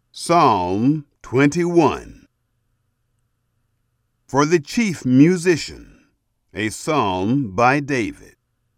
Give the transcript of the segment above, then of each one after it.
Psalm 21. For the chief musician, a psalm by David.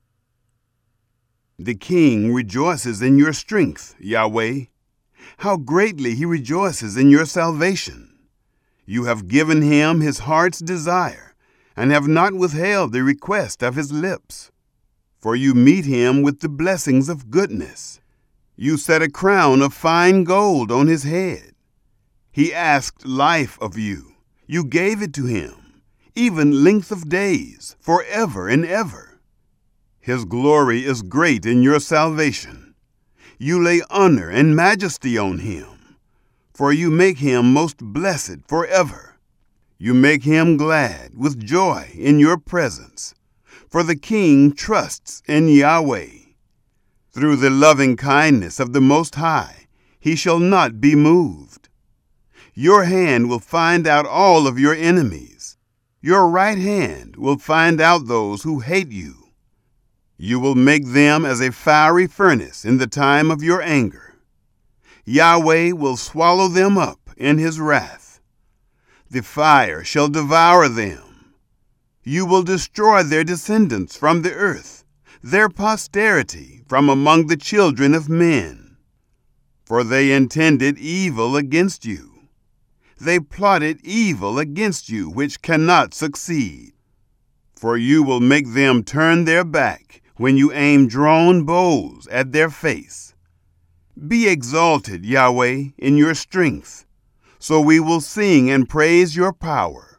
The king rejoices in your strength, Yahweh. How greatly he rejoices in your salvation. You have given him his heart's desire, and have not withheld the request of his lips. For you meet him with the blessings of goodness. You set a crown of fine gold on his head. He asked life of you. You gave it to him, even length of days, forever and ever. His glory is great in your salvation. You lay honor and majesty on him, for you make him most blessed forever. You make him glad with joy in your presence, for the king trusts in Yahweh. Through the loving kindness of the Most High, he shall not be moved. Your hand will find out all of your enemies. Your right hand will find out those who hate you. You will make them as a fiery furnace in the time of your anger. Yahweh will swallow them up in his wrath. The fire shall devour them. You will destroy their descendants from the earth, their posterity from among the children of men. For they intended evil against you. They plotted evil against you, which cannot succeed. For you will make them turn their back when you aim drawn bows at their face. Be exalted, Yahweh, in your strength, so we will sing and praise your power.